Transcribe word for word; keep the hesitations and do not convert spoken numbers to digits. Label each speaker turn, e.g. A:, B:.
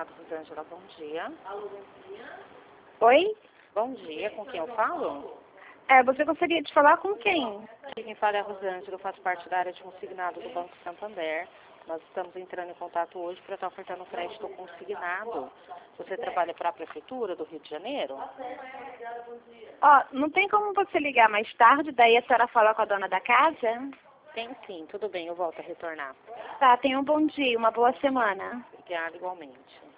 A: Consignado Rosângela, bom dia.
B: Oi?
A: Bom dia, com quem eu falo?
B: É, você gostaria de falar com quem?
A: Aqui quem fala é a Rosângela, eu faço parte da área de consignado do Banco Santander. Nós estamos entrando em contato hoje para estar ofertando um crédito consignado. Você trabalha para a Prefeitura do Rio de Janeiro?
B: Ó, não tem como você ligar mais tarde, daí a senhora fala com a dona da casa?
A: Tem sim, tudo bem, eu volto a retornar.
B: Tá, tenha um bom dia, uma boa semana.
A: Obrigada igualmente.